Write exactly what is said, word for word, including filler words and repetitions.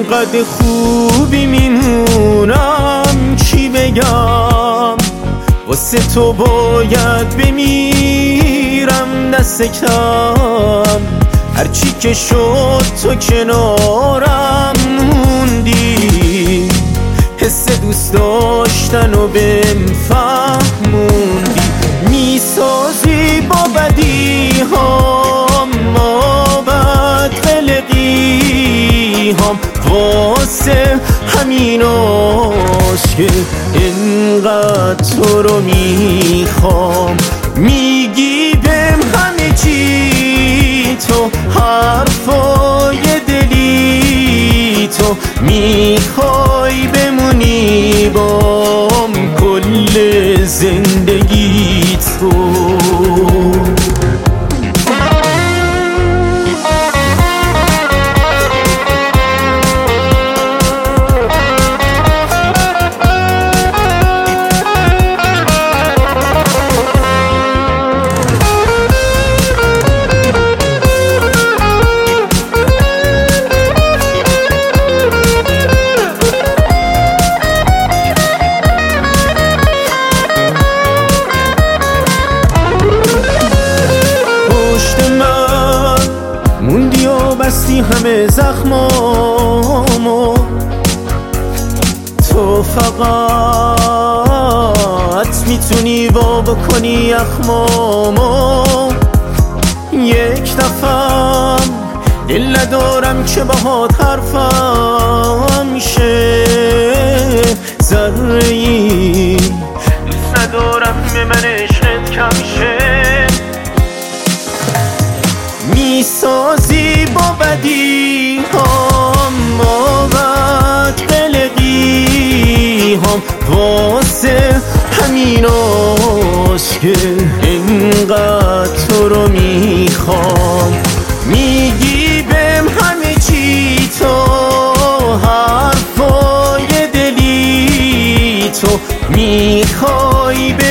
انقدر خوبی میمونم چی بگم، واسه تو باید بمیرم دست کم. هرچی که شد تو کنارم موندی، حس دوست داشتن و بهم فهموندی. میسازی با بدی هم ما بد قلقی هم، واسه همیناست که اینقدر تو رو میخوام. میگی بهم همه چی تو، حرفای دلی تو، میخوای بمونی بام کل زندگی تو. موندی و بستی همه زخمامو، تو فقط میتونی وا بکنی اخمامو. یک دفعم دل ندارم که باهات حرفم میشه، ذره ای دوست ندارم به من عشقت کم شه. میسازی با بدی هم ما بد قلقی هم، واسه همیناست که اینقدر تو رو میخوام. میگی بهم همه چی تو، حرفای دلی تو، میخوای